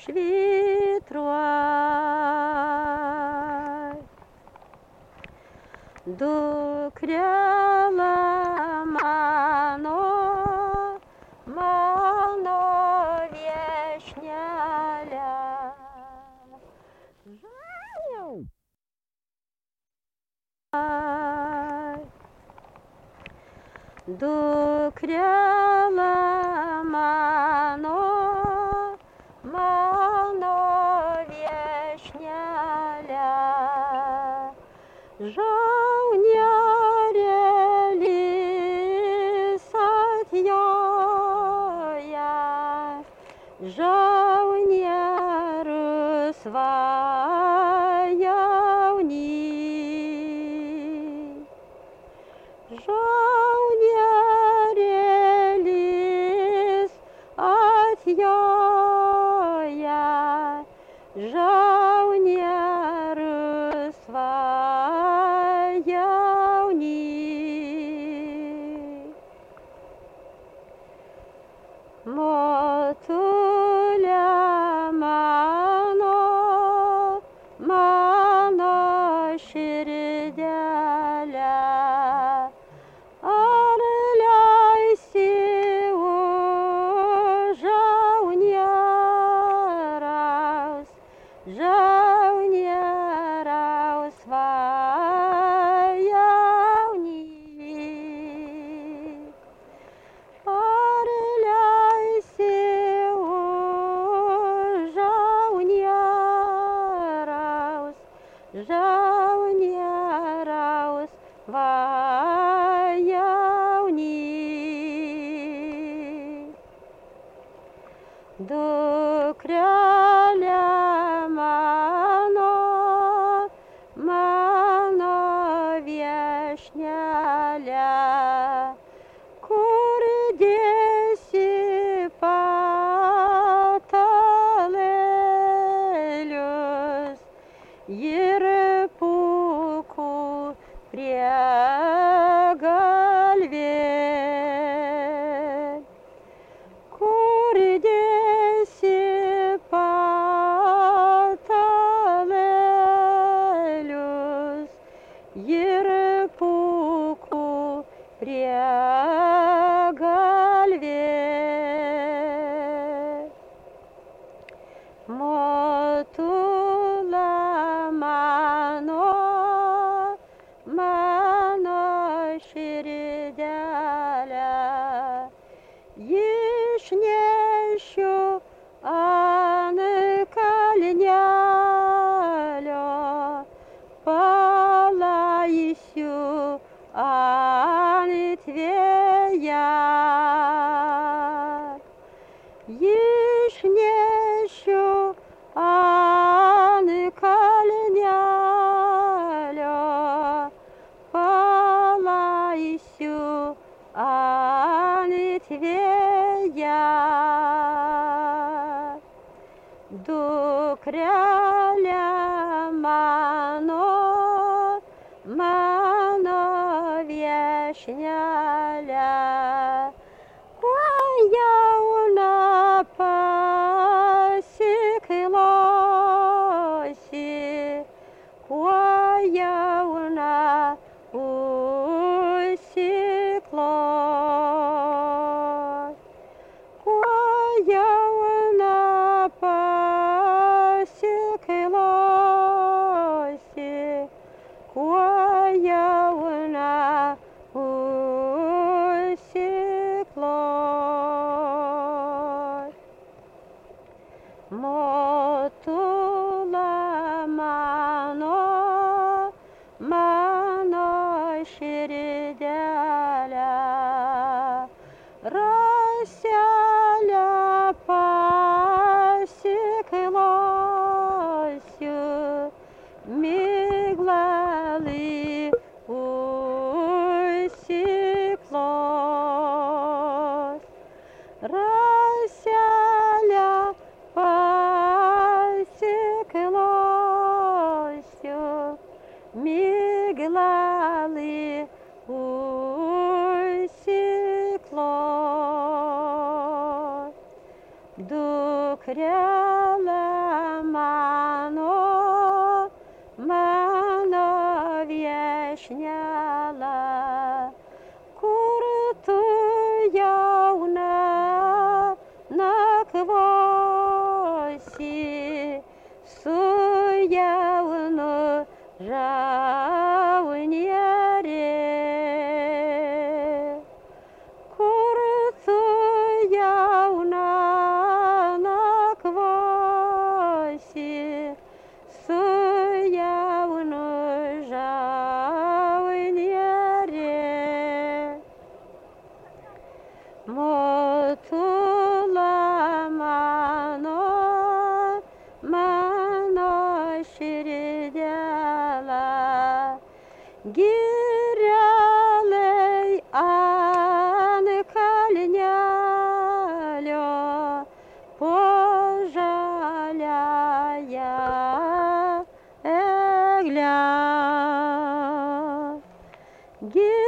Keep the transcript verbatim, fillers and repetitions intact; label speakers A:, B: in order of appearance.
A: Świtła dukriala mano, mano wieśnialia. Dukriala mano, mano wieśnialia. Żołnierze lisatjoja, żołnierze swajowni. Żołnierze lisatjoja, żołnierze swajowni. Motulia mano, mano širdelė, ar leisi žaunieraus, žaunieraus svajowni. Ar leisi žaunieraus, žaunieraus svajowni. Dukrele mano, mano wieśnialia, kur dėsi patalėlius ir pūkų priegalvė. Kur dėsi patalėlius ir pūkų priegalvė. Motula mano, mano širdelė, išnešiu ant kalnelio, palaisiu ant vėjo. Išnešiu ant kalnelio, palaisiu ant vėjo. Dukrele mano, mano viešnelė, kuo jauna pasiklosi, kuo jauna užsiklos, kuo jauna pasiklosi, kuo jauna užsiklos. Motula mano, mano širdelė, raselė pasiklosiu, miglalai užsiklos. Raselė pasiklosiu, mano, mano viešnela, kur tu jauna nakvosi su jaunu žauniere. Kur tu jauna nakvosi su jaunu žauniere. Motula mano, mano širdėla, girelei ant kalnelio po žaliąją eglę.